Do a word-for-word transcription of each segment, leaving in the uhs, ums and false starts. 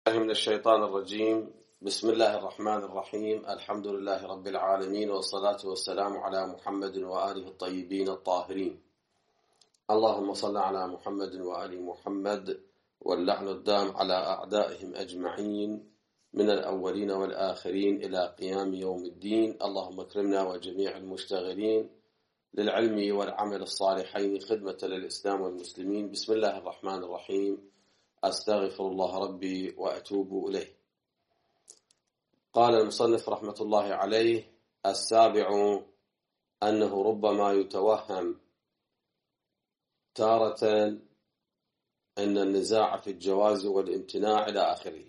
من الشيطان الرجيم. بسم الله الرحمن الرحيم. الحمد لله رب العالمين، والصلاة والسلام على محمد وآله الطيبين الطاهرين. اللهم صل على محمد وآل محمد، واللعن الدام على أعدائهم أجمعين من الأولين والآخرين إلى قيام يوم الدين. اللهم اكرمنا وجميع المشتغلين للعلم والعمل الصالحين خدمة للإسلام والمسلمين. بسم الله الرحمن الرحيم. أستغفر الله ربي وأتوب إليه. قال المصنف رحمة الله عليه: السابع أنه ربما يتوهم تارة أن النزاع في الجواز والامتناع إلى آخره.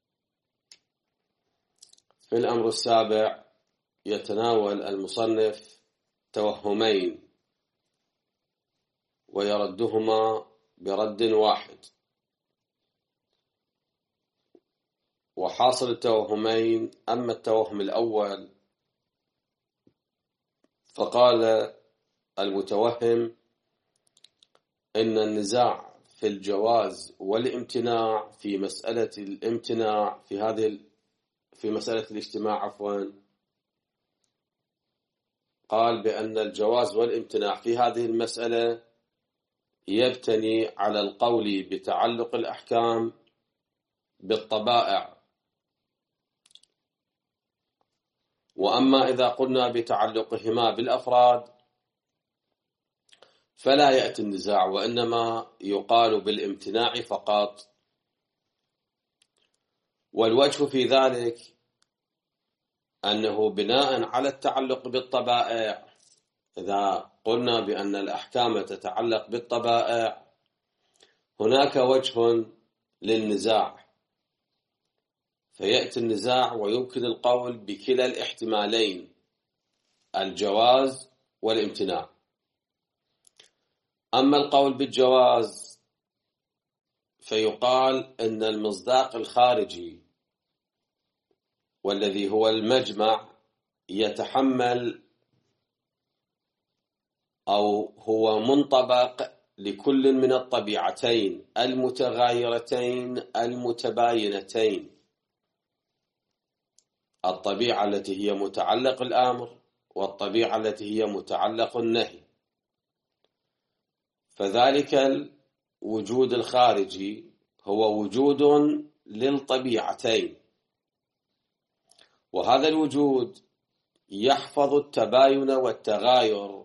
في الأمر السابع يتناول المصنف توهمين ويردهما برد واحد. وحاصل التوهمين: أما التوهم الأول فقال المتوهم إن النزاع في الجواز والامتناع في مسألة الامتناع في هذه في مسألة الاجتماع عفوا قال بأن الجواز والامتناع في هذه المسألة يبتني على القول بتعلق الأحكام بالطبائع، وأما إذا قلنا بتعلقهما بالأفراد فلا يأتي النزاع، وإنما يقال بالامتناع فقط. والوجه في ذلك أنه بناء على التعلق بالطبائع، إذا قلنا بأن الأحكام تتعلق بالطبائع هناك وجه للنزاع، فيأتي النزاع ويمكن القول بكلا الاحتمالين، الجواز والامتناع. أما القول بالجواز فيقال إن المصداق الخارجي والذي هو المجمع يتحمل أو هو منطبق لكل من الطبيعتين المتغايرتين المتباينتين، الطبيعة التي هي متعلق الأمر والطبيعة التي هي متعلق النهي. فذلك الوجود الخارجي هو وجود للطبيعتين، وهذا الوجود يحفظ التباين والتغاير،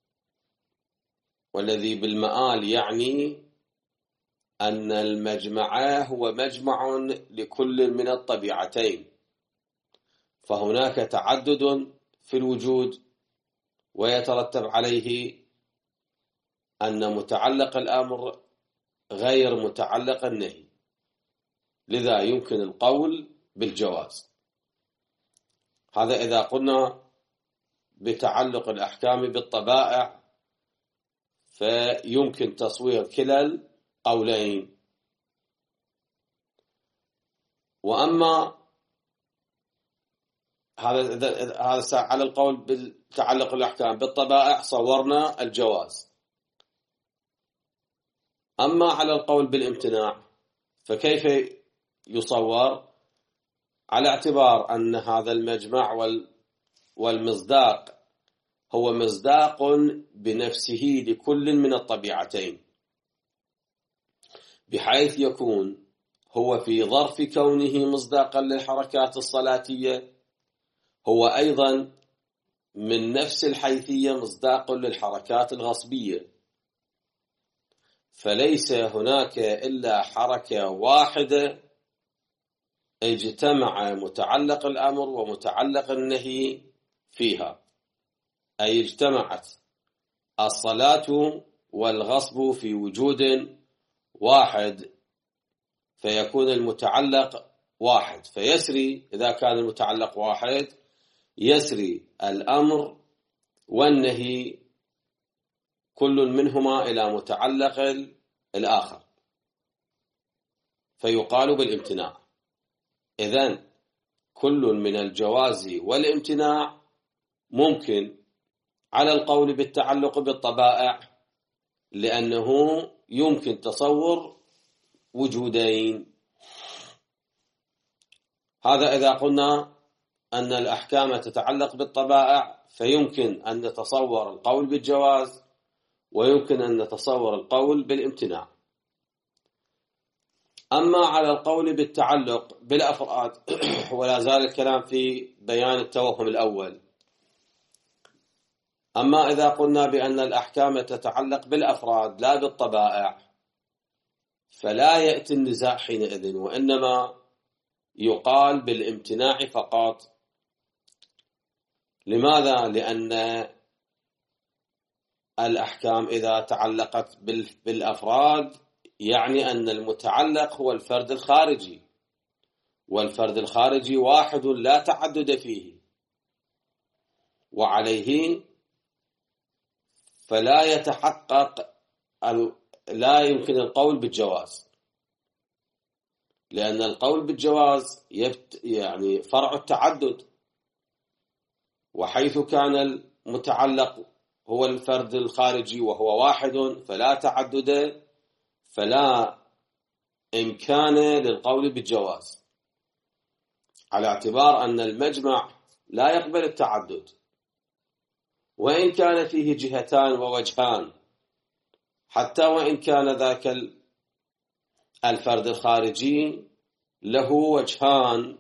والذي بالمآل يعني أن المجمع هو مجمع لكل من الطبيعتين، فهناك تعدد في الوجود ويترتب عليه أن متعلق الأمر غير متعلق النهي، لذا يمكن القول بالجواز. هذا إذا قلنا بتعلق الأحكام بالطبائع فيمكن تصوير كلا القولين. وأما هذا هذا على القول بتعلق الأحكام بالطبائع صورنا الجواز. أما على القول بالامتناع فكيف يصور؟ على اعتبار أن هذا المجمع والمصداق هو مصداق بنفسه لكل من الطبيعتين، بحيث يكون هو في ظرف كونه مصداقا للحركات الصلاتية هو أيضا من نفس الحيثية مصداق للحركات الغصبية، فليس هناك إلا حركة واحدة اجتمع متعلق الأمر ومتعلق النهي فيها، أي اجتمعت الصلاة والغصب في وجود واحد، فيكون المتعلق واحد، فيسري إذا كان المتعلق واحد يسري الأمر والنهي كل منهما إلى متعلق الآخر، فيقال بالامتناع. إذن كل من الجواز والامتناع ممكن على القول بالتعلق بالطبائع، لأنه يمكن تصور وجودين. هذا إذا قلنا أن الأحكام تتعلق بالطبائع، فيمكن أن نتصور القول بالجواز ويمكن أن نتصور القول بالامتناع. أما على القول بالتعلق بالأفراد ولا زال الكلام في بيان التوهم الأول. أما إذا قلنا بأن الأحكام تتعلق بالأفراد لا بالطبائع، فلا يأتي النزاع حينئذ، وإنما يقال بالامتناع فقط. لماذا؟ لأن الأحكام إذا تعلقت بالأفراد يعني أن المتعلق هو الفرد الخارجي، والفرد الخارجي واحد لا تعدد فيه، وعليه فلا يتحقق لا يمكن القول بالجواز، لأن القول بالجواز يعني فرع التعدد، وحيث كان المتعلق هو الفرد الخارجي وهو واحد فلا تعدد، فلا إمكان للقول بالجواز، على اعتبار أن المجمع لا يقبل التعدد، وإن كان فيه جهتان ووجهان، حتى وإن كان ذاك الفرد الخارجي له وجهان،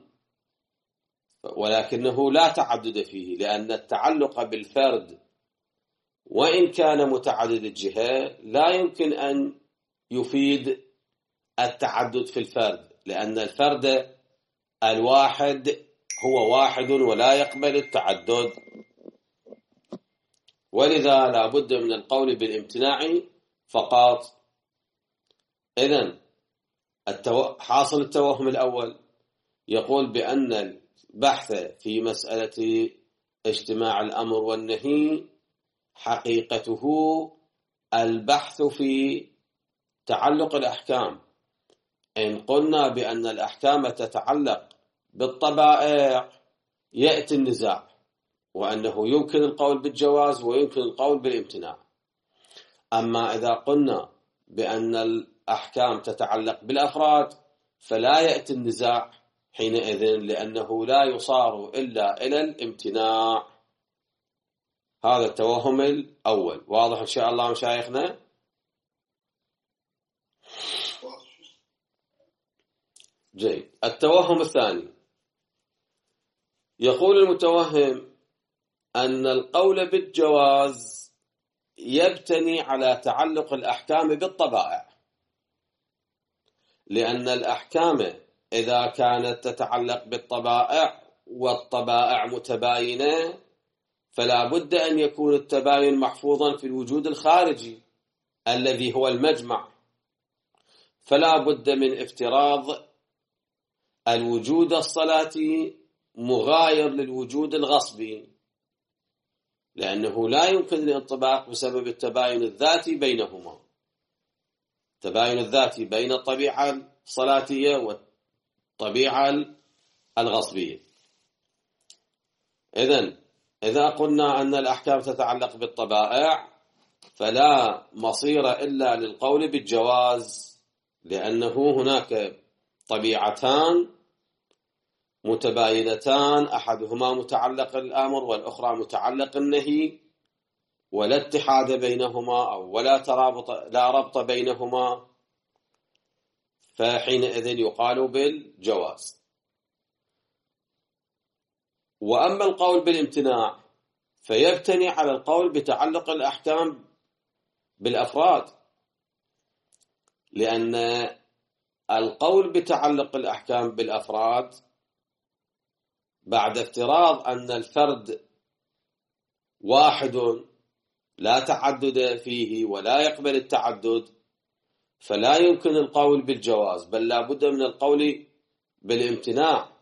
ولكنه لا تعدد فيه، لأن التعلق بالفرد وإن كان متعدد الجهة لا يمكن أن يفيد التعدد في الفرد، لأن الفرد الواحد هو واحد ولا يقبل التعدد، ولذا لا بد من القول بالامتناع فقط. إذن التو... حاصل التوهم الأول يقول بأن البحث في مسألة اجتماع الأمر والنهي حقيقته البحث في تعلق الأحكام. إن قلنا بأن الأحكام تتعلق بالطبائع يأتي النزاع، وأنه يمكن القول بالجواز ويمكن القول بالامتناع. أما إذا قلنا بأن الأحكام تتعلق بالأفراد فلا يأتي النزاع حينئذ، لأنه لا يصار إلا إلى الامتناع. هذا التوهم الأول. واضح إن شاء الله مشايخنا؟ جيد. التوهم الثاني يقول المتوهم أن القول بالجواز يبتني على تعلق الأحكام بالطبائع، لأن الأحكام إذا كانت تتعلق بالطبائع والطبائع متباينة فلا بد أن يكون التباين محفوظا في الوجود الخارجي الذي هو المجمع، فلا بد من افتراض الوجود الصلاتي مغاير للوجود الغصبي، لأنه لا يمكن الانطباق بسبب التباين الذاتي بينهما، التباين الذاتي بين الطبيعة الصلاتية والطبيعة الغصبية. إذن إذا قلنا أن الأحكام تتعلق بالطبائع فلا مصير إلا للقول بالجواز، لأنه هناك طبيعتان متباينتان، أحدهما متعلق الأمر والأخرى متعلق النهي، ولا اتحاد بينهما أو ولا ترابط لا ربط بينهما، فحينئذ يقال بالجواز. وأما القول بالامتناع فيبتني على القول بتعلق الأحكام بالأفراد، لأن القول بتعلق الأحكام بالأفراد بعد افتراض أن الفرد واحد لا تعدد فيه ولا يقبل التعدد فلا يمكن القول بالجواز، بل لا بد من القول بالامتناع.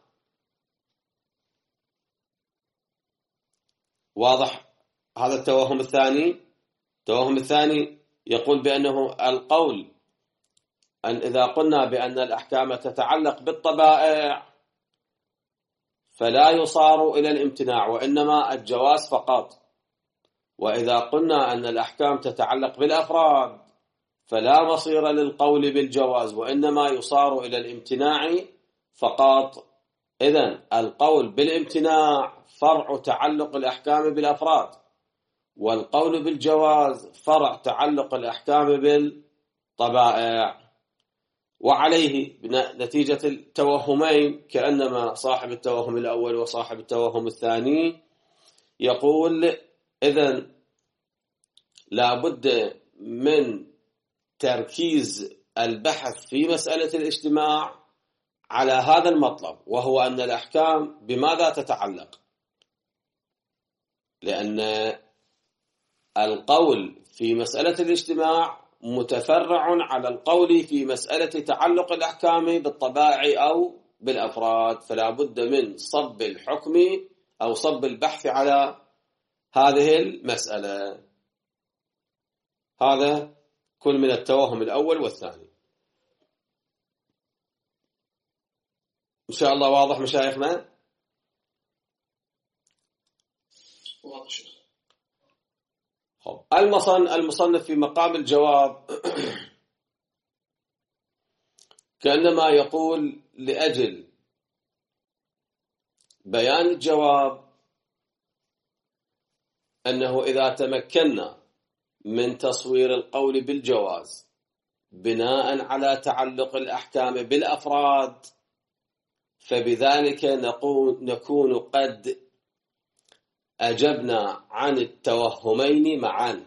واضح هذا التوهم الثاني؟ التوهم الثاني يقول بأنه القول أن إذا قلنا بأن الأحكام تتعلق بالطبائع فلا يصار إلى الامتناع وإنما الجواز فقط، وإذا قلنا أن الأحكام تتعلق بالأفراد فلا مصير للقول بالجواز وإنما يصار إلى الامتناع فقط. إذن القول بالامتناع فرع تعلق الأحكام بالأفراد، والقول بالجواز فرع تعلق الأحكام بالطبائع. وعليه نتيجة التوهمين، كأنما صاحب التوهم الأول وصاحب التوهم الثاني يقول إذن لا بد من تركيز البحث في مسألة الاجتماع على هذا المطلب، وهو أن الأحكام بماذا تتعلق؟ لأن القول في مسألة الاجتماع متفرع على القول في مسألة تعلق الأحكام بالطبائع أو بالأفراد، فلا بد من صب الحكم أو صب البحث على هذه المسألة. هذا كل من التوهم الأول والثاني. إن شاء الله واضح مشايخنا؟ واضح شيخ. المصنف في مقام الجواب كأنما يقول لأجل بيان الجواب أنه إذا تمكنا من تصوير القول بالجواز بناء على تعلق الأحكام بالأفراد، فبذلك نكون قد أجبنا عن التوهمين معا،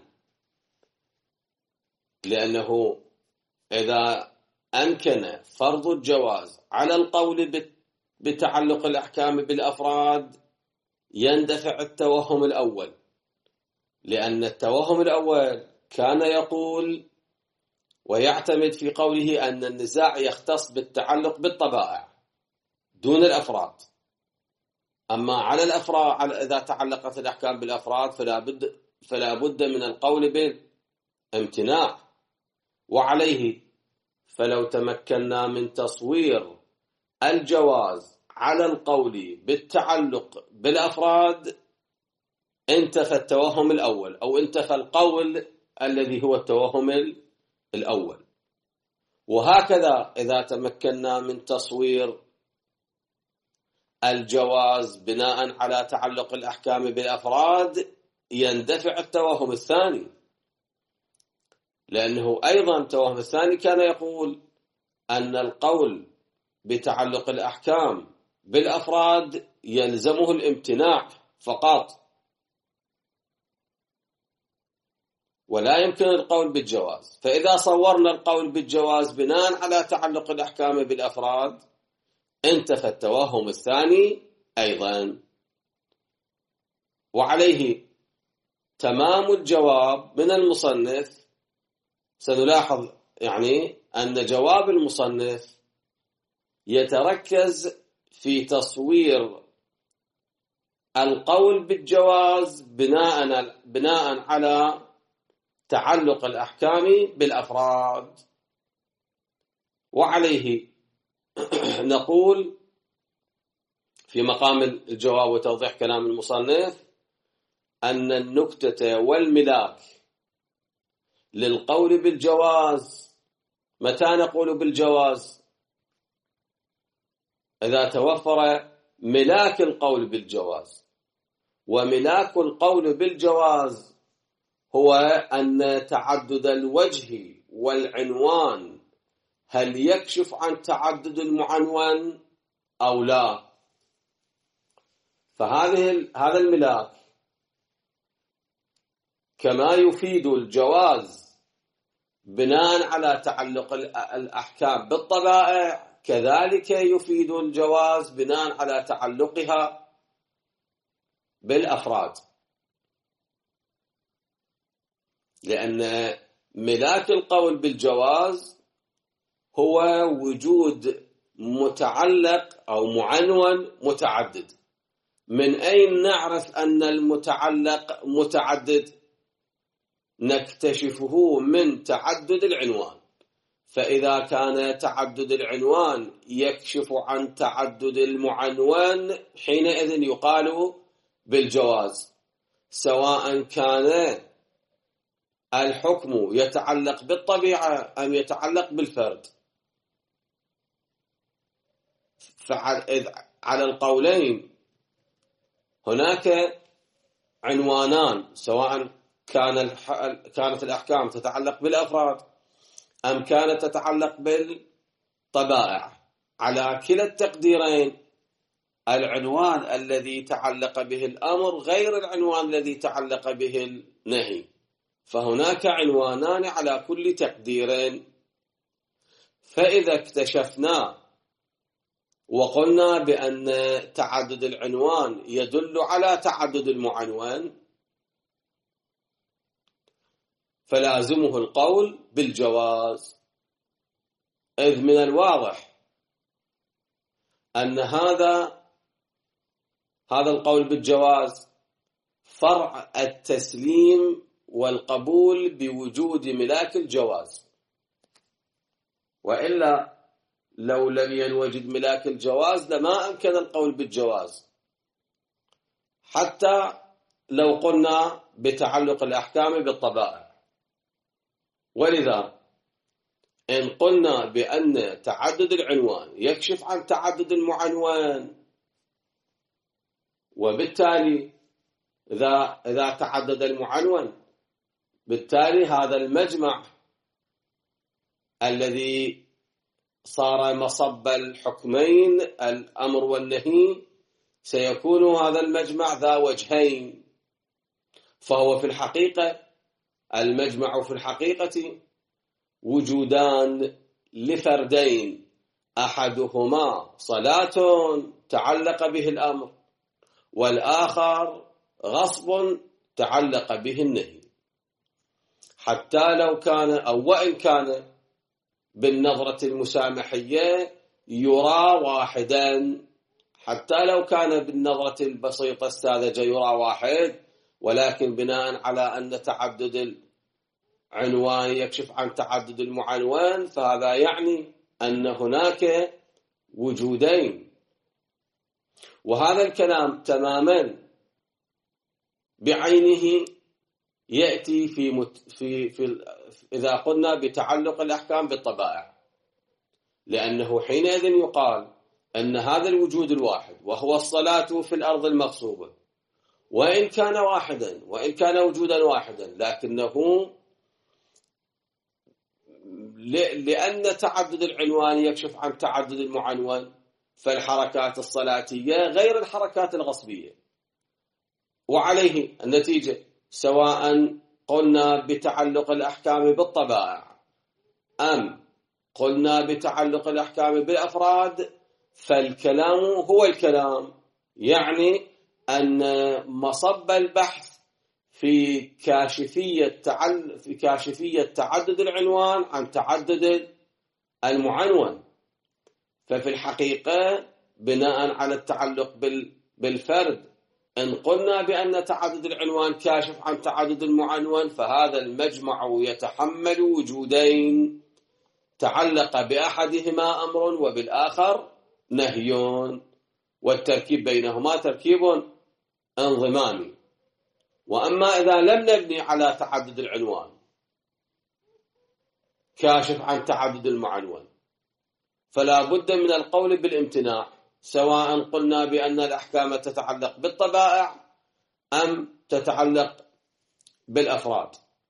لأنه إذا أمكن فرض الجواز على القول بتعلق الأحكام بالأفراد يندفع التوهم الأول، لأن التوهم الأول كان يقول ويعتمد في قوله أن النزاع يختص بالتعلق بالطبائع دون الأفراد. أما على الأفراد إذا تعلقت الأحكام بالأفراد فلا بد فلا بد من القول بالامتناع. وعليه فلو تمكنا من تصوير الجواز على القول بالتعلق بالأفراد انتفى التوهم الأول، أو انتفى القول الذي هو التوهم الأول. وهكذا إذا تمكنا من تصوير الجواز بناء على تعلق الأحكام بالأفراد يندفع التوهم الثاني، لأنه أيضا التوهم الثاني كان يقول أن القول بتعلق الأحكام بالأفراد يلزمه الامتناع فقط، ولا يمكن القول بالجواز. فإذا صورنا القول بالجواز بناء على تعلق الأحكام بالأفراد انتفى التوهم الثاني أيضا. وعليه تمام الجواب من المصنف، سنلاحظ يعني أن جواب المصنف يتركز في تصوير القول بالجواز بناء بناء على تعلق الأحكام بالأفراد. وعليه نقول في مقام الجواب وتوضيح كلام المصنف أن النكتة والملاك للقول بالجواز، متى نقول بالجواز؟ إذا توفر ملاك القول بالجواز. وملاك القول بالجواز هو أن تعدد الوجه والعنوان هل يكشف عن تعدد المعنون أو لا. فهذه هذا الملاك كما يفيد الجواز بناء على تعلق الأحكام بالطبائع، كذلك يفيد الجواز بناء على تعلقها بالأفراد، لأن ملاك القول بالجواز هو وجود متعلق أو معنون متعدد. من أين نعرف أن المتعلق متعدد؟ نكتشفه من تعدد العنوان. فإذا كان تعدد العنوان يكشف عن تعدد المعنون حينئذ يقال بالجواز، سواء كان الحكم يتعلق بالطبيعة أم يتعلق بالفرد. على القولين هناك عنوانان، سواء كان كانت الأحكام تتعلق بالأفراد أم كانت تتعلق بالطبائع، على كلا التقديرين العنوان الذي تعلق به الأمر غير العنوان الذي تعلق به النهي، فهناك عنوانان على كل تقدير. فإذا اكتشفنا وقلنا بأن تعدد العنوان يدل على تعدد المعنون، فلازمه القول بالجواز، إذ من الواضح أن هذا هذا القول بالجواز فرع التسليم والقبول بوجود ملاك الجواز، وإلا لو لم ينوجد ملاك الجواز لما أمكن القول بالجواز، حتى لو قلنا بتعلق الأحكام بالطبائع. ولذا إن قلنا بأن تعدد العنوان يكشف عن تعدد المعنون، وبالتالي إذا إذا تعدد المعنون بالتالي هذا المجمع الذي صار مصب الحكمين الأمر والنهي سيكون هذا المجمع ذا وجهين، فهو في الحقيقة المجمع في الحقيقة وجودان لفردين، أحدهما صلاة تعلق به الأمر، والآخر غصب تعلق به النهي، حتى لو كان أو وإن كان بالنظرة المسامحية يرى واحدا، حتى لو كان بالنظرة البسيطة الساذجة يرى واحد، ولكن بناء على أن تعدد العنوان يكشف عن تعدد المعنون، فهذا يعني أن هناك وجودين. وهذا الكلام تماما بعينه يأتي في, مت في, في إذا قلنا بتعلق الأحكام بالطبائع، لأنه حينئذ يقال أن هذا الوجود الواحد وهو الصلاة في الأرض المغصوبة، وإن كان واحدا وإن كان وجودا واحدا، لكنه لأن تعدد العنوان يكشف عن تعدد المعنون، فالحركات الصلاتية غير الحركات الغصبية. وعليه النتيجة سواء قلنا بتعلق الأحكام بالطبائع أم قلنا بتعلق الأحكام بالأفراد، فالكلام هو الكلام، يعني أن مصب البحث في كاشفية تعل في كاشفية تعدد العنوان عن تعدد المعنون. ففي الحقيقة بناء على التعلق بالفرد إن قلنا بأن تعدد العنوان كاشف عن تعدد المعنون، فهذا المجمع يتحمل وجودين، تعلق بأحدهما أمر وبالآخر نهي، والتركيب بينهما تركيب انضمامي. وأما إذا لم نبني على تعدد العنوان كاشف عن تعدد المعنون، فلا بد من القول بالامتناع، سواء قلنا بأن الأحكام تتعلق بالطبائع أم تتعلق بالأفراد،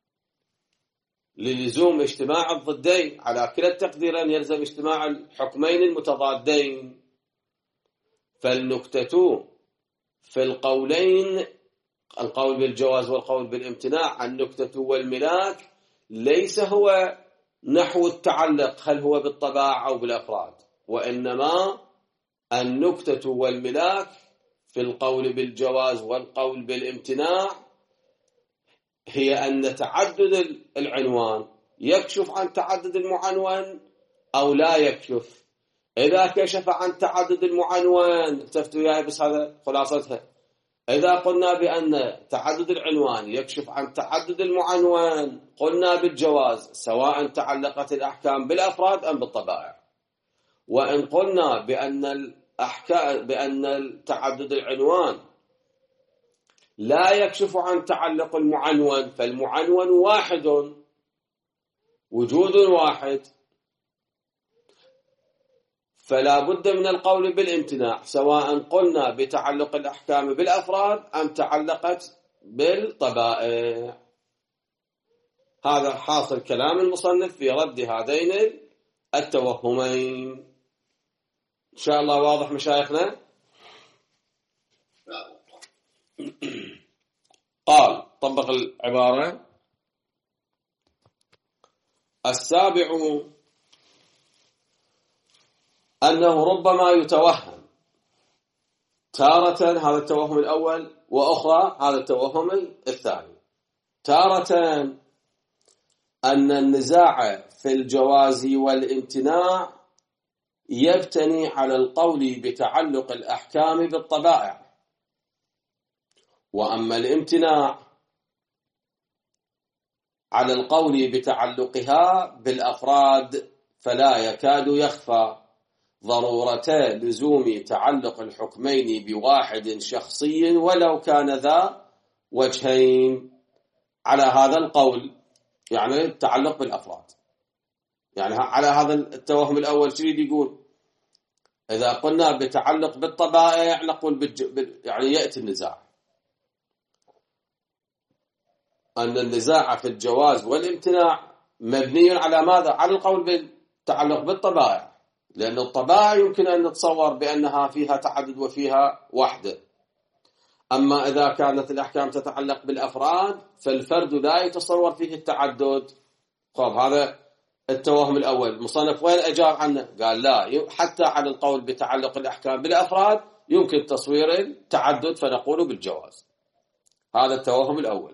للزوم اجتماع الضدين. على كلا التقديرين يلزم اجتماع الحكمين المتضادين. فالنكتة في القولين، القول بالجواز والقول بالامتناع، النكتة والملاك ليس هو نحو التعلق هل هو بالطبائع أو بالأفراد، وإنما النكتة والملاك في القول بالجواز والقول بالامتناع هي أن تعدد العنوان يكشف عن تعدد المعنون أو لا يكشف. إذا كشف عن تعدد المعنون، اكتفتوا ياي بس هذا خلاصتها، إذا قلنا بأن تعدد العنوان يكشف عن تعدد المعنون قلنا بالجواز، سواء تعلقت الأحكام بالأفراد أم بالطبائع. وإن قلنا بأن الأحكام بأن تعدد العنوان لا يكشف عن تعلق المعنون، فالمعنون واحد، وجود واحد، فلا بد من القول بالامتناع، سواء قلنا بتعلق الأحكام بالأفراد أم تعلقت بالطبائع. هذا حاصل كلام المصنف في رد هذين التوهمين. إن شاء الله واضح مشايخنا؟ قال طبق العبارة: السابع أنه ربما يتوهم تارة، هذا التوهم الأول، وأخرى هذا التوهم الثاني. تارة أن النزاع في الجواز والامتناع يبتني على القول بتعلق الأحكام بالطبائع، وأما الامتناع على القول بتعلقها بالأفراد فلا يكاد يخفى ضرورة لزوم تعلق الحكمين بواحد شخصي ولو كان ذا وجهين. على هذا القول يعني التعلق بالأفراد، يعني على هذا التوهم الأول شريد يقول إذا قلنا بتعلق بالطبائع نقول بالج... بال... يعني يأتي النزاع أن النزاع في الجواز والامتناع مبني على ماذا؟ على القول بالتعلق بالطبائع، لأن الطبائع يمكن أن نتصور بأنها فيها تعدد وفيها وحدة. أما إذا كانت الأحكام تتعلق بالأفراد فالفرد لا يتصور فيه التعدد. طيب هذا التوهم الأول، المصنف وين أجاب عنه؟ قال لا، حتى على القول بتعلق الأحكام بالأفراد يمكن تصوير التعدد فنقول بالجواز. هذا التوهم الأول.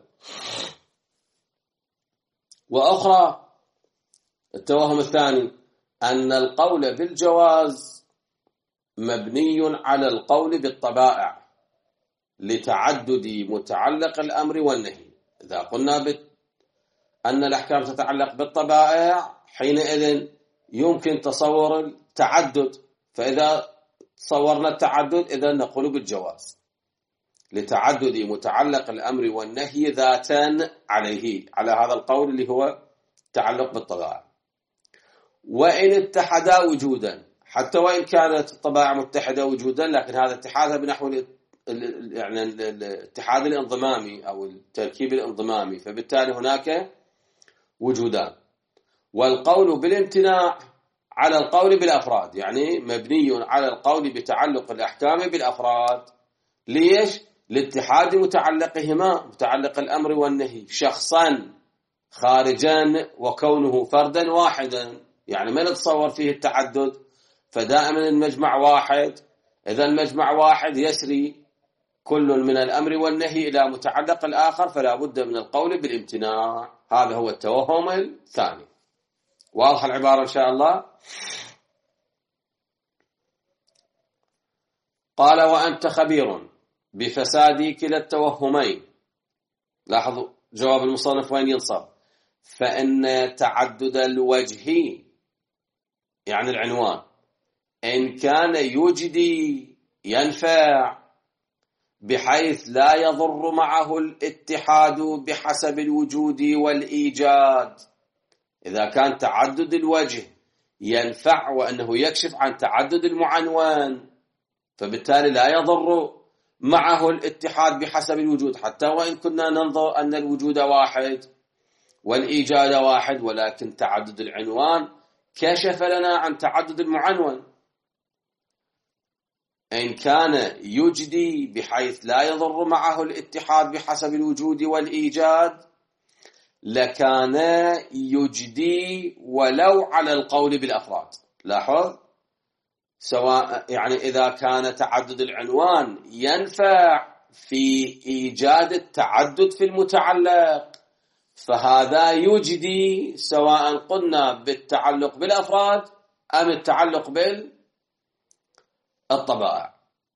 وأخرى التوهم الثاني أن القول بالجواز مبني على القول بالطبائع لتعدد متعلق الأمر والنهي. إذا قلنا أن الأحكام تتعلق بالطبائع حينئذ يمكن تصور التعدد، فإذا صورنا التعدد إذا نقول بالجواز لتعدد متعلق الأمر والنهي ذاتا عليه، على هذا القول اللي هو تعلق بالطبائع. وإن اتحدا وجودا، حتى وإن كانت الطبائع متحدة وجودا، لكن هذا اتحادها بنحو يعني الاتحاد الانضمامي أو التركيب الانضمامي، فبالتالي هناك وجودان. والقول بالامتناع على القول بالأفراد، يعني مبني على القول بتعلق الأحكام بالأفراد. ليش؟ لاتحاد متعلقهما، متعلق الأمر والنهي، شخصا خارجا وكونه فردا واحدا، يعني ما نتصور فيه التعدد، فدائما المجمع واحد. إذا المجمع واحد يسري كل من الأمر والنهي إلى متعلق الآخر، فلا بد من القول بالامتناع. هذا هو التوهم الثاني. واضح العبارة إن شاء الله؟ قال: وأنت خبير بفساد كلا التوهمين. لاحظوا جواب المصنف وين ينصب: فإن تعدد الوجه يعني العنوان إن كان يجدي ينفع بحيث لا يضر معه الاتحاد بحسب الوجود والإيجاد. إذا كان تعدد الوجه ينفع وأنه يكشف عن تعدد المعنون، فبالتالي لا يضر معه الاتحاد بحسب الوجود، حتى وإن كنا ننظر أن الوجود واحد والإيجاد واحد، ولكن تعدد العنوان كشف لنا عن تعدد المعنون. إن كان يجدي بحيث لا يضر معه الاتحاد بحسب الوجود والإيجاد لكان يجدي ولو على القول بالأفراد. لاحظ، سواء يعني إذا كان تعدد العنوان ينفع في إيجاد التعدد في المتعلق فهذا يجدي سواء قلنا بالتعلق بالأفراد أم التعلق بالطبائع.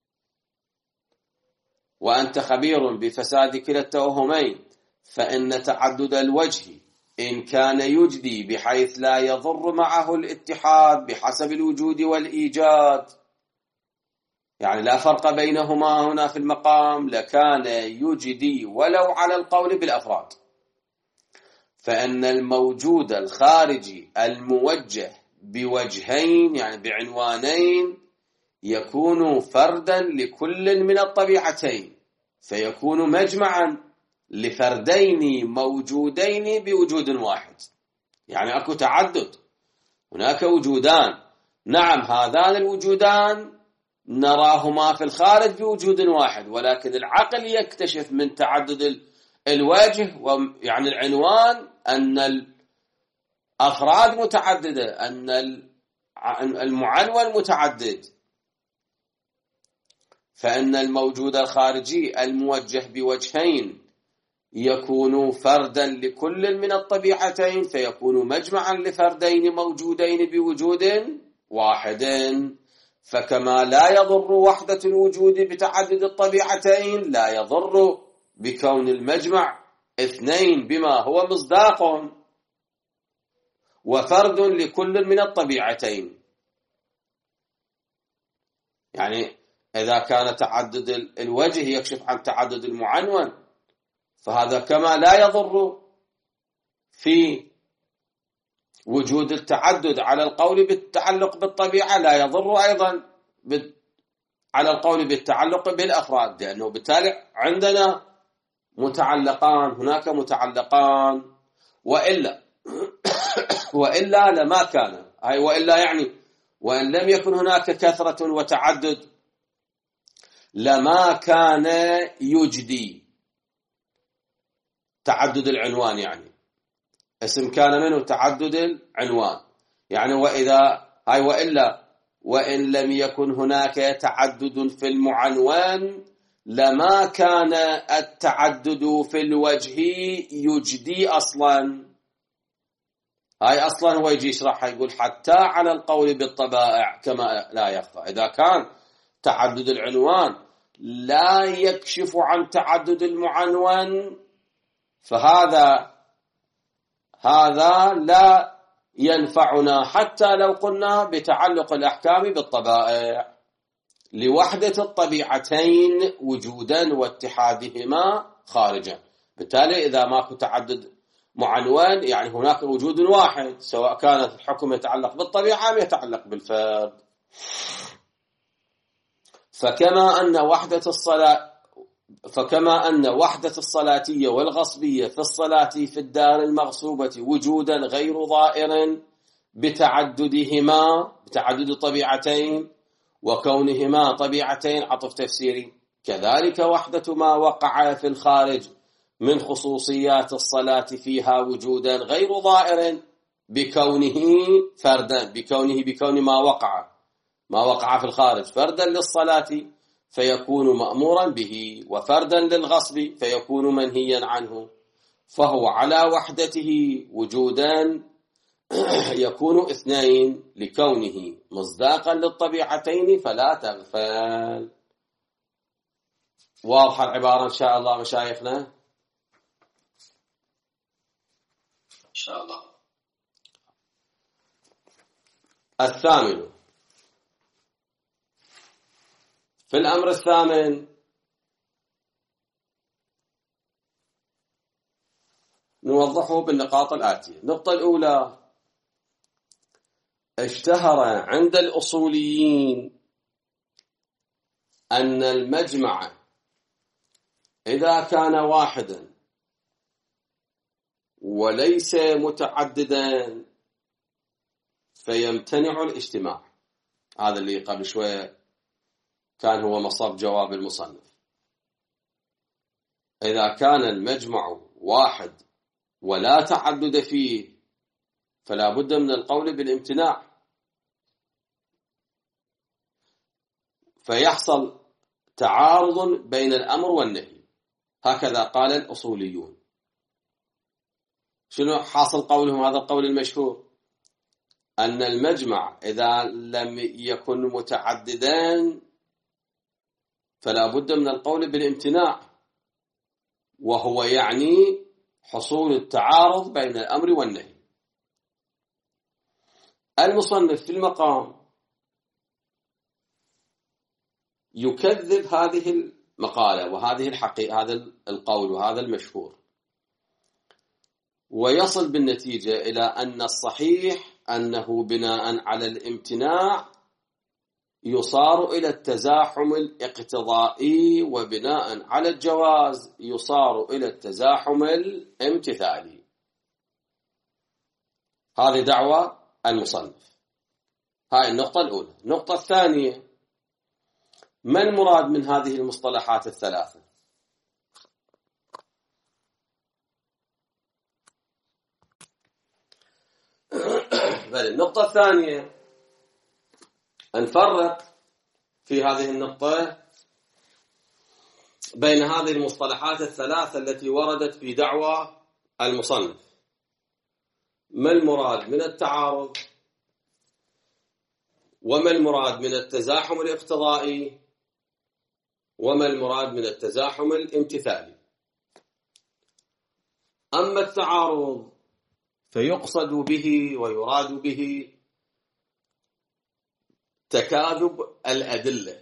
وأنت خبير بفساد كلا التوهمين، فإن تعدد الوجه إن كان يجدي بحيث لا يضر معه الاتحاد بحسب الوجود والإيجاد، يعني لا فرق بينهما هنا في المقام، لكان يجدي ولو على القول بالأفراد. فإن الموجود الخارجي الموجه بوجهين يعني بعنوانين يكون فردا لكل من الطبيعتين، فيكون مجمعا لفردين موجودين بوجود واحد. يعني أكو تعدد، هناك وجودان، نعم هذان الوجودان نراهما في الخارج بوجود واحد، ولكن العقل يكتشف من تعدد الوجه يعني العنوان أن الأفراد متعددة، أن المعنون متعدد، فإن الموجود الخارجي الموجه بوجهين يكون فردا لكل من الطبيعتين، فيكون مجمعا لفردين موجودين بوجود واحد. فكما لا يضر وحدة الوجود بتعدد الطبيعتين، لا يضر بكون المجمع اثنين بما هو مصداق وفرد لكل من الطبيعتين. يعني إذا كان تعدد الوجه يكشف عن تعدد المعنون، فهذا كما لا يضر في وجود التعدد على القول بالتعلق بالطبيعة، لا يضر أيضا على القول بالتعلق بالأفراد، لأنه بالتالي عندنا متعلقان، هناك متعلقان، وإلا وإلا لما كان، أي وإلا يعني وإن لم يكن هناك كثرة وتعدد لما كان يجدي تعدد العنوان، يعني اسم كان منه تعدد العنوان، يعني وإذا هاي وإلا وإن لم يكن هناك تعدد في المعنون لما كان التعدد في الوجه يجدي أصلا. هاي أصلا هو يجي يشرحها، يقول حتى على القول بالطبائع كما لا يخفى، إذا كان تعدد العنوان لا يكشف عن تعدد المعنون فهذا هذا لا ينفعنا حتى لو قلنا بتعلق الأحكام بالطبائع لوحدة الطبيعتين وجودا واتحادهما خارجا. بالتالي إذا ماكو تعدد معنون يعني هناك وجود واحد، سواء كان الحكم يتعلق بالطبيعة أم يتعلق بالفرد. فكما أن وحدة الصلاة فكما أن وحدة الصلاتية والغصبية في الصلاة في الدار المغصوبة وجودا غير ضائر بتعددهما بتعدد طبيعتين وكونهما طبيعتين عطف تفسيري، كذلك وحدة ما وقع في الخارج من خصوصيات الصلاة فيها وجودا غير ضائر بكونه فردا بكونه بكون ما وقع ما وقع في الخارج فردا للصلاة فيكون مأمورا به، وفردا للغصب فيكون منهيا عنه، فهو على وحدته وجودا يكون اثنين لكونه مصداقا للطبيعتين فلا تغفل. واضحة العبارة إن شاء الله مشايخنا؟ إن شاء الله. الثامن، في الأمر الثامن نوضحه بالنقاط الآتية. النقطة الأولى: اشتهر عند الأصوليين أن المجمع إذا كان واحدا وليس متعددا فيمتنع الاجتماع. هذا اللي قبل شوية كان هو مصاب جواب المصنف. إذا كان المجمع واحد ولا تعدد فيه فلا بد من القول بالامتناع، فيحصل تعارض بين الأمر والنهي. هكذا قال الأصوليون. شنو حاصل قولهم؟ هذا القول المشهور أن المجمع إذا لم يكن متعددان فلا بد من القول بالامتناع، وهو يعني حصول التعارض بين الأمر والنهي. المصنف في المقام يكذب هذه المقالة وهذه الحقيقة، هذا القول وهذا المشهور، ويصل بالنتيجة إلى أن الصحيح أنه بناء على الامتناع يصار إلى التزاحم الاقتضائي، وبناء على الجواز يصار إلى التزاحم الامتثالي. هذه دعوة المصنف. هاي النقطة الأولى. النقطة الثانية: ما المراد من هذه المصطلحات الثلاثة؟ النقطة الثانية نفرق في هذه النقطة بين هذه المصطلحات الثلاثة التي وردت في دعوى المصنف. ما المراد من التعارض، وما المراد من التزاحم الاقتضائي، وما المراد من التزاحم الامتثالي. أما التعارض فيقصد به ويراد به تكاذب الأدلة،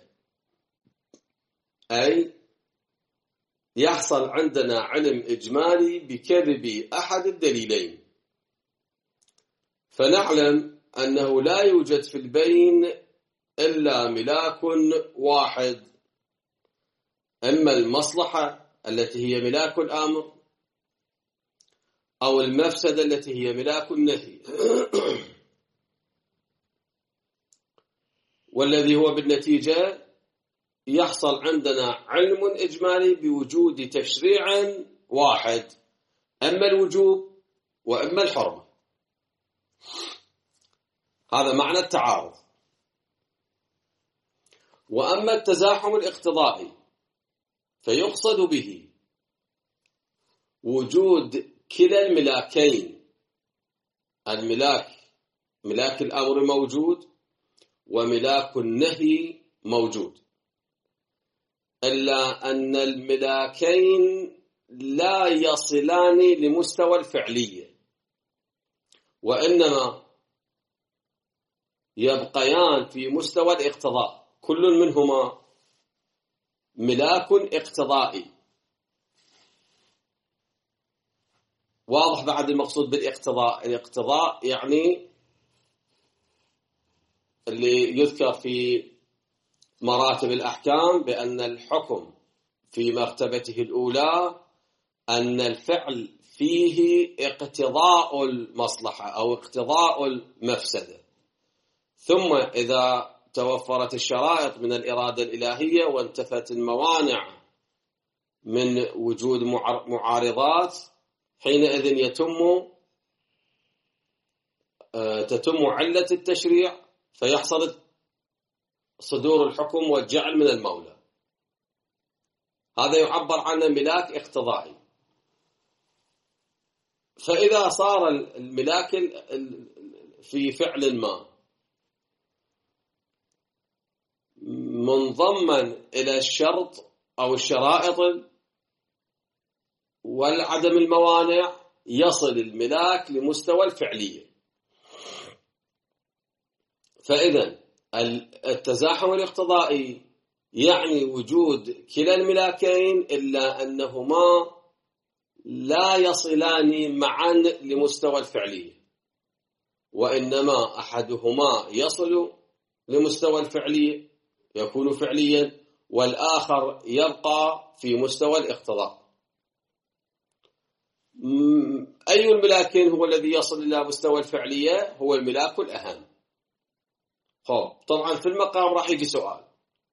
أي يحصل عندنا علم إجمالي بكذب أحد الدليلين، فنعلم أنه لا يوجد في البين إلا ملاك واحد، إما المصلحة التي هي ملاك الأمر، أو المفسدة التي هي ملاك النهي. والذي هو بالنتيجة يحصل عندنا علم إجمالي بوجود تشريع واحد، أما الوجوب وأما الحرمة. هذا معنى التعارض. وأما التزاحم الاقتضائي فيقصد به وجود كلا الملاكين، الملاك ملاك الأمر موجود وملاك النهي موجود، إلا أن الملاكين لا يصلان لمستوى الفعلية، وإنما يبقيان في مستوى الاقتضاء. كل منهما ملاك اقتضائي. واضح بعد المقصود بالاقتضاء؟ الاقتضاء يعني اللي يذكر في مراتب الأحكام بأن الحكم في مرتبته الأولى أن الفعل فيه اقتضاء المصلحة أو اقتضاء المفسدة، ثم إذا توفرت الشرائط من الإرادة الإلهية وانتفت الموانع من وجود معارضات، حينئذ يتم تتم علة التشريع، فيحصل صدور الحكم والجعل من المولى. هذا يعبر عنه ملاك اقتضائي. فإذا صار الملاك في فعل ما منضما إلى الشرط أو الشرائط والعدم الموانع، يصل الملاك لمستوى الفعلية. فإذا التزاحم الاقتضائي يعني وجود كلا الملاكين، إلا أنهما لا يصلان معا لمستوى الفعلية، وإنما أحدهما يصل لمستوى الفعلية يكون فعليا، والآخر يبقى في مستوى الاقتضاء. أي الملاكين هو الذي يصل إلى مستوى الفعلية؟ هو الملاك الأهم. خب طبعا في المقام راح يجي سؤال: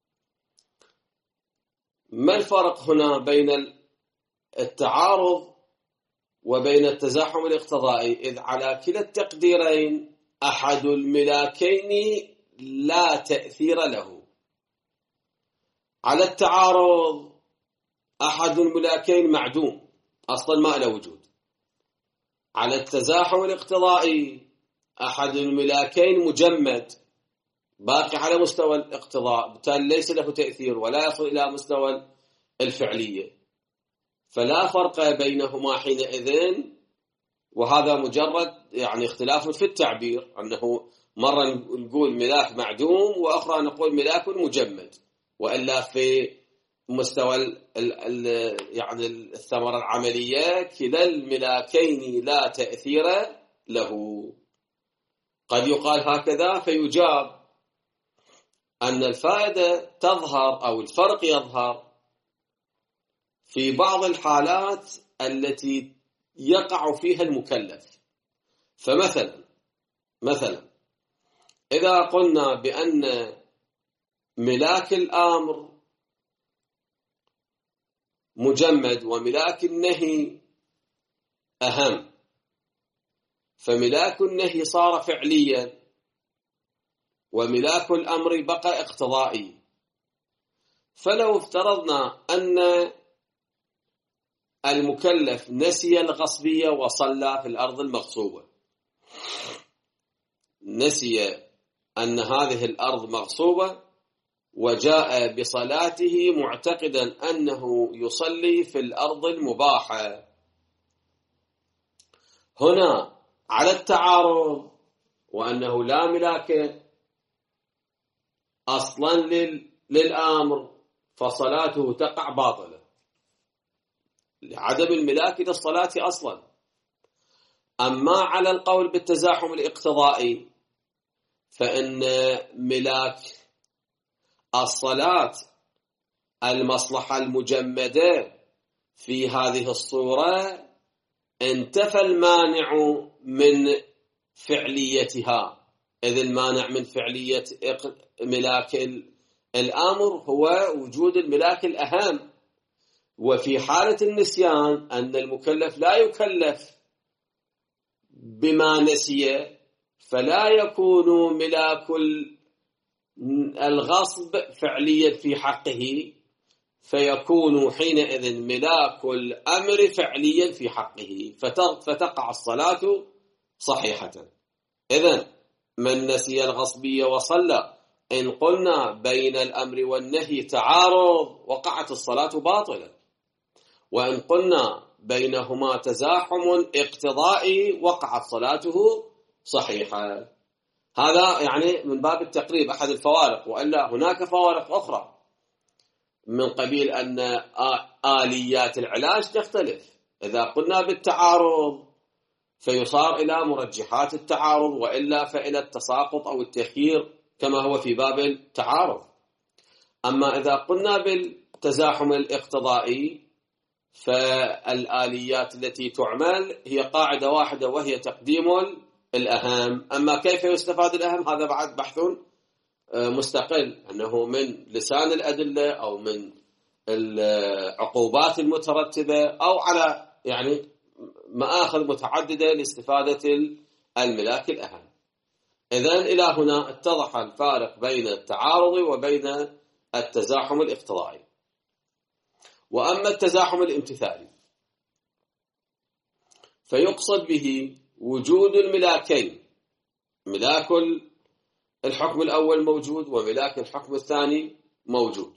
ما الفرق هنا بين التعارض وبين التزاحم الاقتضائي؟ إذ على كلا التقديرين أحد الملاكين لا تأثير له. على التعارض أحد الملاكين معدوم أصلا ما له وجود. على التزاحم الاقتضائي أحد الملاكين مجمد باقي على مستوى الاقتضاء، بالتالي ليس له تأثير ولا يصل إلى مستوى الفعلية، فلا فرق بينهما حينئذ. وهذا مجرد يعني اختلاف في التعبير، أنه مرة نقول ملاك معدوم وأخرى نقول ملاك مجمد، وإلا في مستوى ال ال يعني الثمرة العملية كلا الملاكين لا تأثير له. قد يقال هكذا فيجاب أن الفائدة تظهر أو الفرق يظهر في بعض الحالات التي يقع فيها المكلف. فمثلا مثلا إذا قلنا بأن ملاك الأمر مجمد وملاك النهي أهم، فملاك النهي صار فعليا وملاك الأمر بقى اقتضائي. فلو افترضنا أن المكلف نسي الغصبية وصلى في الأرض المغصوبة، نسي أن هذه الأرض مغصوبة وجاء بصلاته معتقدا أنه يصلي في الأرض المباحة، هنا على التعارض وأنه لا ملاك أصلا للأمر فصلاته تقع باطلة لعدم الملاك للصلاة أصلا. أما على القول بالتزاحم الاقتضائي فإن ملاك الصلاة المصلحة المجمدة في هذه الصورة انتفى المانع من فعليتها، إذ المانع من فعلية ملاك الأمر هو وجود الملاك الأهم. وفي حالة النسيان أن المكلف لا يكلف بما نسي، فلا يكون ملاك الغصب فعليا في حقه، فيكون حينئذ ملاك الأمر فعليا في حقه، فتقع الصلاة صحيحة. إذن من نسي الغصبية وصلى، إن قلنا بين الأمر والنهي تعارض وقعت الصلاة باطلة، وإن قلنا بينهما تزاحم اقتضائي وقعت صلاته صحيحة. هذا يعني من باب التقريب أحد الفوارق، وإلا هناك فوارق أخرى من قبيل أن آليات العلاج تختلف. إذا قلنا بالتعارض فيصار إلى مرجحات التعارض، وإلا فإلى التساقط أو التخيير كما هو في باب التعارض. أما إذا قلنا بالتزاحم الاقتضائي فالآليات التي تعمل هي قاعدة واحدة وهي تقديم الأهم. أما كيف يستفاد الأهم هذا بعد بحث مستقل، أنه من لسان الأدلة أو من العقوبات المترتبة أو على يعني مآخذ متعددة لاستفادة الملاك الأهم. إذن إلى هنا اتضح الفارق بين التعارض وبين التزاحم الاقتضائي. وأما التزاحم الامتثالي فيقصد به وجود الملاكين، ملاك الحكم الأول موجود وملاك الحكم الثاني موجود،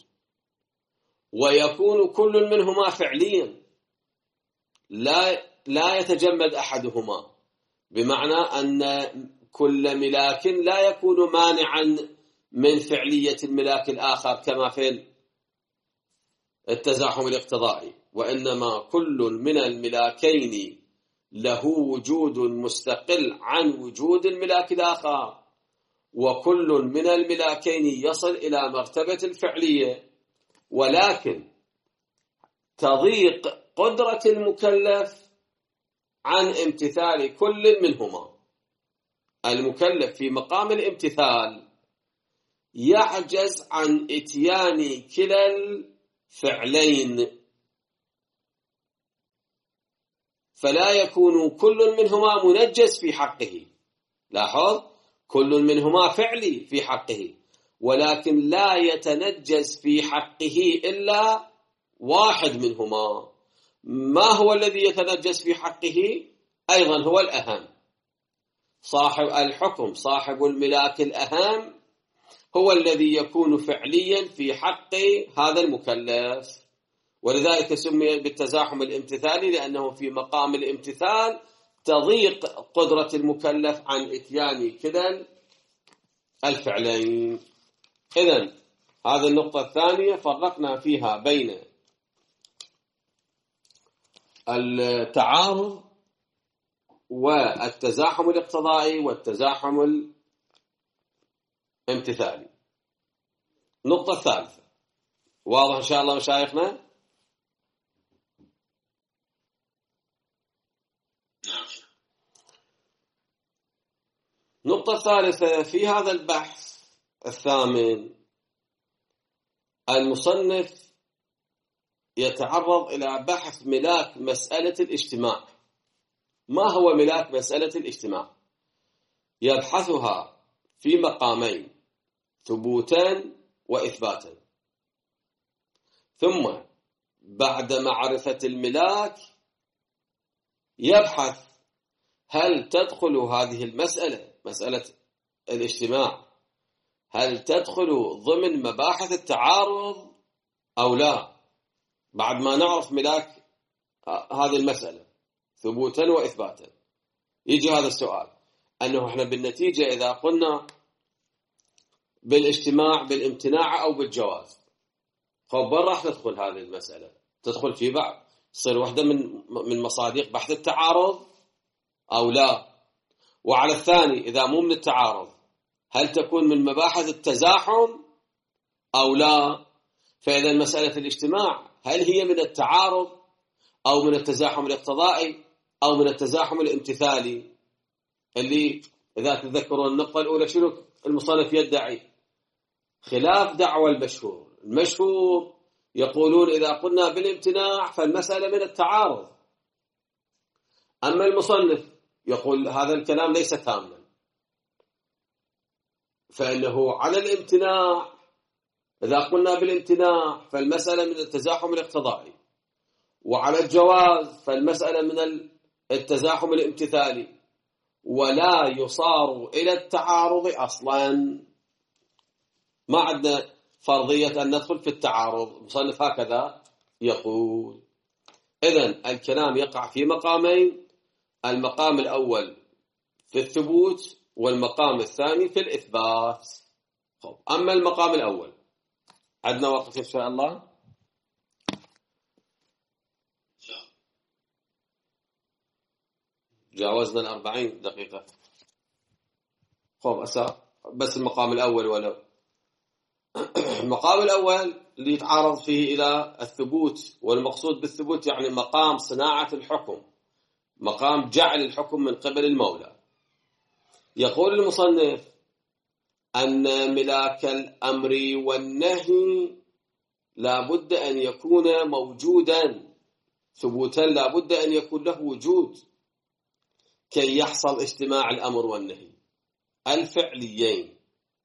ويكون كل منهما فعليا لا لا يتجمد أحدهما، بمعنى أن كل ملاك لا يكون مانعا من فعلية الملاك الآخر كما في التزاحم الاقتضائي، وإنما كل من الملاكين له وجود مستقل عن وجود الملاك الآخر، وكل من الملاكين يصل إلى مرتبة الفعلية، ولكن تضيق قدرة المكلف عن امتثال كل منهما. المكلف في مقام الامتثال يعجز عن إتيان كلا الفعلين، فلا يكون كل منهما منجز في حقه. لاحظ، كل منهما فعلي في حقه، ولكن لا يتنجز في حقه إلا واحد منهما. ما هو الذي يتنجز في حقه؟ أيضا هو الأهم. صاحب الحكم، صاحب الملاك الأهم، هو الذي يكون فعليا في حق هذا المكلف، ولذلك سمي بالتزاحم الامتثالي، لأنه في مقام الامتثال تضيق قدرة المكلف عن إتيان كلا الفعلين. إذن هذه النقطة الثانية فرقنا فيها بين التعارض والتزاحم الاقتضائي والتزاحم الامتثالي. النقطة الثالثة واضح إن شاء الله مشايخنا؟ النقطة الثالثة في هذا البحث الثامن، المصنف يتعرض إلى بحث ملاك مسألة الاجتماع. ما هو ملاك مسألة الاجتماع؟ يبحثها في مقامين: ثبوتا وإثباتا. ثم بعد معرفة الملاك يبحث هل تدخل هذه المسألة، مسألة الاجتماع، هل تدخل ضمن مباحث التعارض أو لا؟ بعد ما نعرف ملاك هذه المسألة ثبوتا وإثباتا يجي هذا السؤال، أنه احنا بالنتيجة إذا قلنا بالاجتماع بالامتناع أو بالجواز، خب وين راح تدخل هذه المسألة؟ تدخل في بعض تصير واحدة من من مصادق بحث التعارض أو لا؟ وعلى الثاني إذا مو من التعارض هل تكون من مباحث التزاحم أو لا؟ فإذا مسألة الاجتماع هل هي من التعارض أو من التزاحم الاقتضائي أو من التزاحم الامتثالي؟ اللي إذا تذكرون النقطة الأولى شنو المصنف يدعي؟ خلاف دعوى المشهور. المشهور يقولون إذا قلنا بالامتناع فالمسألة من التعارض، أما المصنف يقول هذا الكلام ليس تاما، فإنه على الامتناع إذا قلنا بالامتناع فالمسألة من التزاحم الاقتضائي، وعلى الجواز فالمسألة من التزاحم الامتثالي، ولا يصار إلى التعارض أصلا. ما عندنا فرضية أن ندخل في التعارض، مصنف هكذا يقول. إذن الكلام يقع في مقامين: المقام الأول في الثبوت والمقام الثاني في الإثبات. طب أما المقام الأول عندنا وقت إن شاء الله؟ جاوزنا الأربعين دقيقة. خب أسا بس المقام الأول ولو المقام الأول اللي يتعارض فيه إلى الثبوت، والمقصود بالثبوت يعني مقام صناعة الحكم، مقام جعل الحكم من قبل المولى. يقول المصنف أن ملاك الأمر والنهي لا بد أن يكون موجودا، ثبوتا لا بد أن يكون له وجود كي يحصل اجتماع الأمر والنهي الفعليين،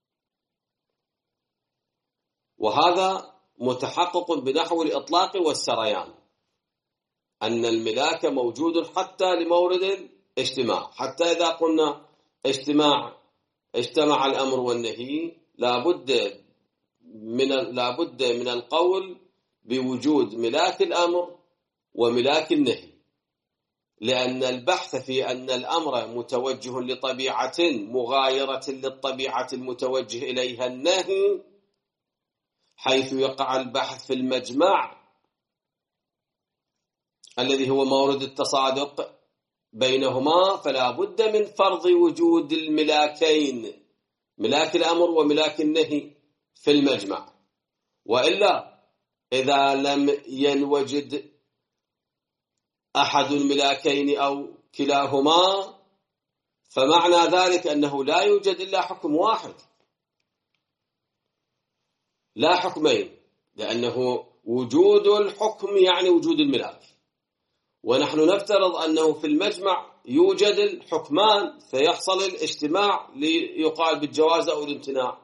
وهذا متحقق بنحو الإطلاق والسريان، أن الملاك موجود حتى لمورد الاجتماع. حتى إذا قلنا اجتماع اجتمع الأمر والنهي لابد من لابد من القول بوجود ملاك الأمر وملاك النهي، لأن البحث في أن الأمر متوجه لطبيعة مغايرة للطبيعة المتوجه إليها النهي، حيث يقع البحث في المجمع الذي هو مورد التصادق بينهما، فلا بد من فرض وجود الملاكين، ملاك الأمر وملاك النهي في المجمع. وإلا إذا لم ينوجد أحد الملاكين أو كلاهما فمعنى ذلك أنه لا يوجد إلا حكم واحد لا حكمين، لأنه وجود الحكم يعني وجود الملاك، ونحن نفترض أنه في المجمع يوجد الحكمان فيحصل الاجتماع ليقال بالجواز أو الامتناع.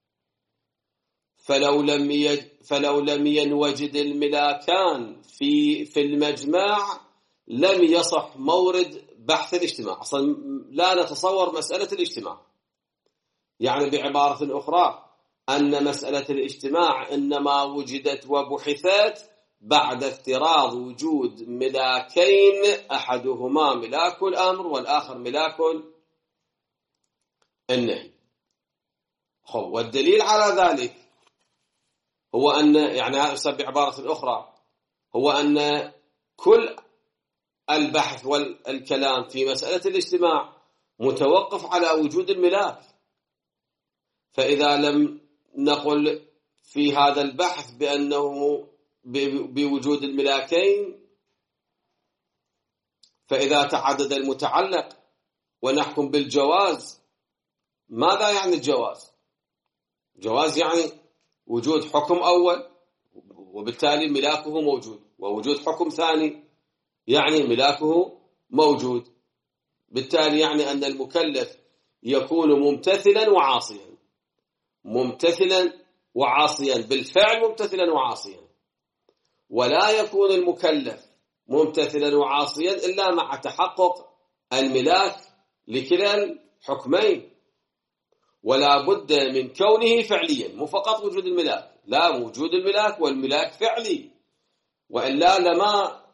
فلو لم يج... فلو لم ينوجد الملاكان في في المجمع لم يصح مورد بحث الاجتماع. أصلا لا نتصور مسألة الاجتماع، يعني بعبارة أخرى أن مسألة الاجتماع إنما وجدت وبحثت بعد افتراض وجود ملاكين، أحدهما ملاك الأمر والآخر ملاك النهي. والدليل على ذلك هو أن يعني بعبارة أخرى هو أن كل البحث والكلام في مسألة الاجتماع متوقف على وجود الملاك. فإذا لم نقل في هذا البحث بأنه بوجود الملاكين، فإذا تعدد المتعلق ونحكم بالجواز، ماذا يعني الجواز؟ جواز يعني وجود حكم أول وبالتالي ملاكه موجود، ووجود حكم ثاني يعني ملاكه موجود، بالتالي يعني أن المكلف يكون ممتثلا وعاصيا، ممتثلا وعاصيا بالفعل، ممتثلا وعاصيا. ولا يكون المكلف ممتثلا وعاصيا إلا مع تحقق الملاك لكلا الحكمين، ولا بد من كونه فعليا، مو فقط وجود الملاك، لا، وجود الملاك والملاك فعلي، وإلا لما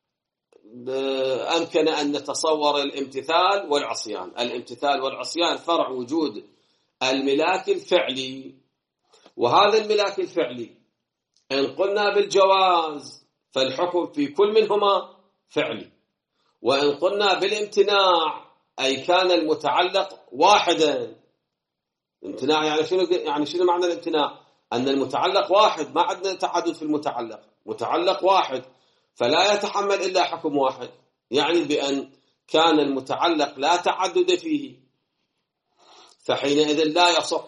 أمكن أن نتصور الامتثال والعصيان. الامتثال والعصيان فرع وجود الملاك الفعلي، وهذا الملاك الفعلي إن قلنا بالجواز فالحكم في كل منهما فعلي، وإن قلنا بالامتناع أي كان المتعلق واحدا. امتناع يعني شنو؟ يعني شنو معنى الامتناع؟ أن المتعلق واحد، ما عندنا تعدد في المتعلق، متعلق واحد فلا يتحمل إلا حكم واحد، يعني بأن كان المتعلق لا تعدد فيه، فحينئذ لا يصح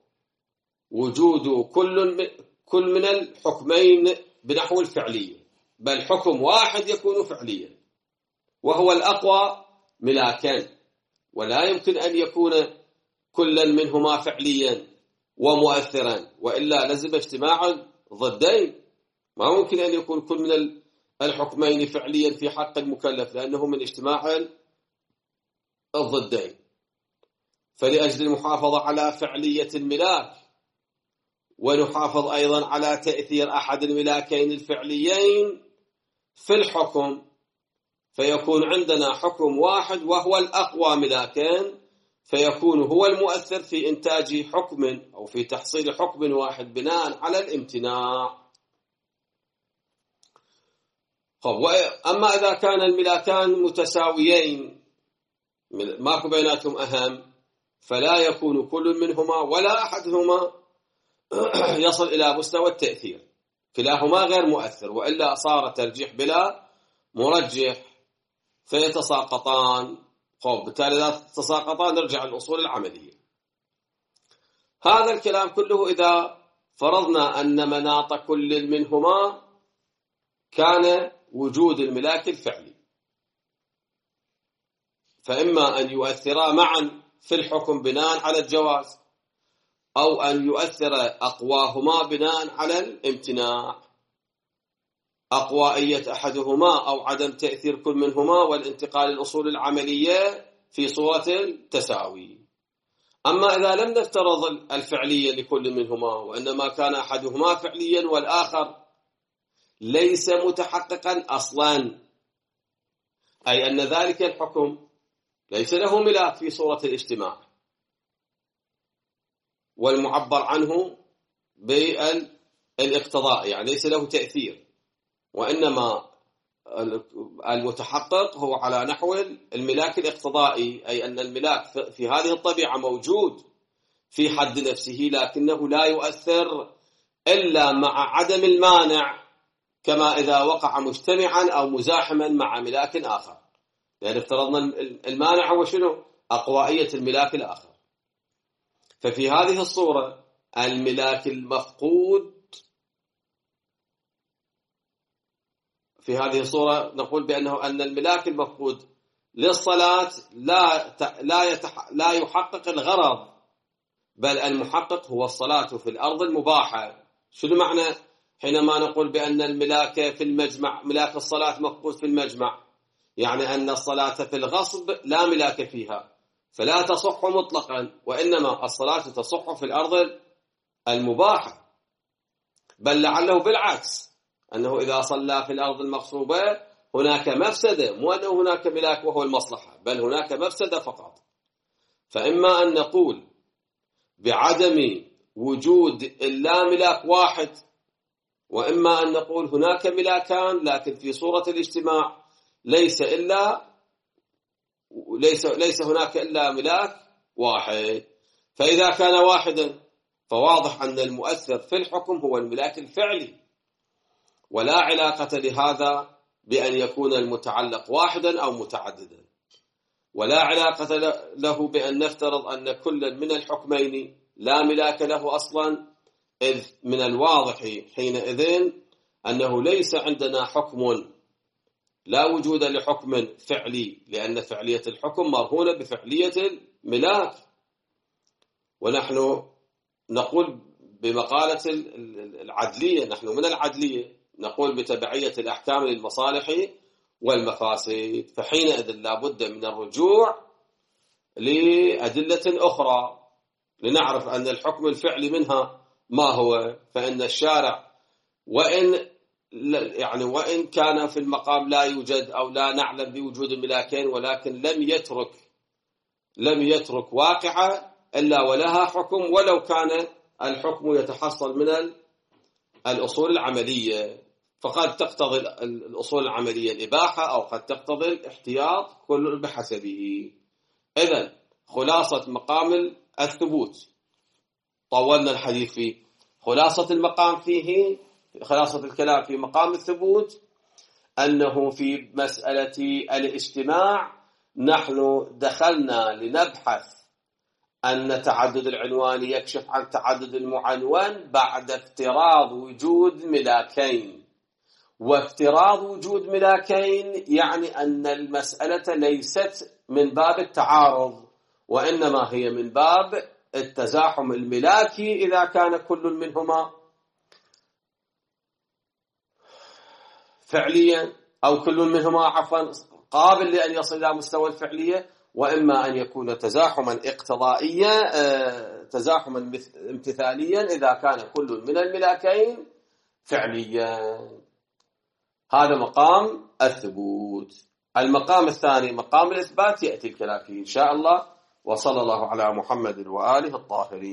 وجود كل كل من الحكمين بنحو الفعلية، بل حكم واحد يكون فعليا وهو الأقوى ملاكا، ولا يمكن أن يكون كلا منهما فعليا ومؤثرا، وإلا لزم اجتماع ضدين. ما ممكن أن يكون كل من الحكمين فعليا في حق المكلف، لأنه من اجتماع الضدين. فلأجل المحافظة على فعلية الملاك، ونحافظ أيضا على تأثير أحد الملاكين الفعليين في الحكم، فيكون عندنا حكم واحد وهو الأقوى ملاكين، فيكون هو المؤثر في إنتاج حكم أو في تحصيل حكم واحد بناء على الامتناع. أما إذا كان الملاكان متساويين ماكو بيناتهم أهم، فلا يكون كل منهما ولا أحدهما يصل إلى مستوى التأثير، كلاهما غير مؤثر، وإلا صار ترجيح بلا مرجح فيتساقطان. خب بالتالي لا تتساقطان، نرجع للأصول العملية. هذا الكلام كله إذا فرضنا أن مناط كل منهما كان وجود الملاك الفعلي، فإما أن يؤثرا معا في الحكم بناء على الجواز، أو أن يؤثر أقواهما بناء على الامتناع، أقوائية أحدهما أو عدم تأثير كل منهما، والانتقال للأصول العملية في صورة التساوي. أما إذا لم نفترض الفعلية لكل منهما، وإنما كان أحدهما فعليا والآخر ليس متحققا أصلا، أي أن ذلك الحكم ليس له ملاك في صورة الاجتماع، والمعبر عنه بالاقتضاء يعني ليس له تأثير، وإنما المتحقق هو على نحو الملاك الاقتضائي، أي أن الملاك في هذه الطبيعة موجود في حد نفسه، لكنه لا يؤثر إلا مع عدم المانع، كما إذا وقع مجتمعا أو مزاحما مع ملاك آخر. يعني افترضنا المانع هو شنو؟ أقوائية الملاك الآخر. ففي هذه الصورة الملاك المفقود، في هذه الصورة نقول بأنه أن الملاك المفقود للصلاة لا لا يتح لا يحقق الغرض، بل المحقق هو الصلاة في الأرض المباحة. شنو معنى حينما نقول بأن الملاك في المجمع، ملاك الصلاة مفقود في المجمع؟ يعني أن الصلاة في الغصب لا ملاك فيها، فلا تصح مطلقا، وإنما الصلاة تصح في الأرض المباحة، بل لعله بالعكس، أنه إذا صلى في الأرض المغصوبة هناك مفسدة، مو أنه هناك ملاك وهو المصلحة، بل هناك مفسدة فقط. فإما أن نقول بعدم وجود إلا ملاك واحد، وإما أن نقول هناك ملاكان لكن في صورة الاجتماع ليس إلا ليس ليس هناك إلا ملاك واحد. فإذا كان واحدا فواضح أن المؤثر في الحكم هو الملاك الفعلي، ولا علاقة لهذا بأن يكون المتعلق واحدا أو متعددا، ولا علاقة له بأن نفترض أن كل من الحكمين لا ملاك له أصلا، إذ من الواضح حينئذ أنه ليس عندنا حكم، لا وجود لحكم فعلي، لأن فعلية الحكم مرهونة بفعلية الملاك. ونحن نقول بمقالة العدلية، نحن من العدلية نقول بتبعية الأحكام للمصالح والمفاسد، فحينئذ لا بد من الرجوع لأدلة أخرى لنعرف أن الحكم الفعلي منها ما هو. فإن الشارع وإن يعني وإن كان في المقام لا يوجد أو لا نعلم بوجود الملاكين، ولكن لم يترك لم يترك واقعة إلا ولها حكم، ولو كان الحكم يتحصل من الأصول العملية، فقد تقتضي الأصول العملية الإباحة أو قد تقتضي الاحتياط، كل بحسبه. إذن خلاصة مقام الثبوت طولنا الحديث فيه، خلاصة المقام فيه خلاصة الكلام في مقام الثبوت أنه في مسألة الاجتماع نحن دخلنا لنبحث أن تعدد العنوان يكشف عن تعدد المعنون بعد افتراض وجود ملاكين. وافتراض وجود ملاكين يعني أن المسألة ليست من باب التعارض، وإنما هي من باب التزاحم الملاكي إذا كان كل منهما فعليا أو كل منهما عفوا قابل لأن يصل إلى مستوى الفعلية، وإما أن يكون تزاحما اقتضائيا تزاحما امتثاليا إذا كان كل من الملاكين فعليا. هذا مقام الثبوت. المقام الثاني مقام الإثبات يأتي الكلام فيه إن شاء الله. وصلى الله على محمد وآله الطاهرين.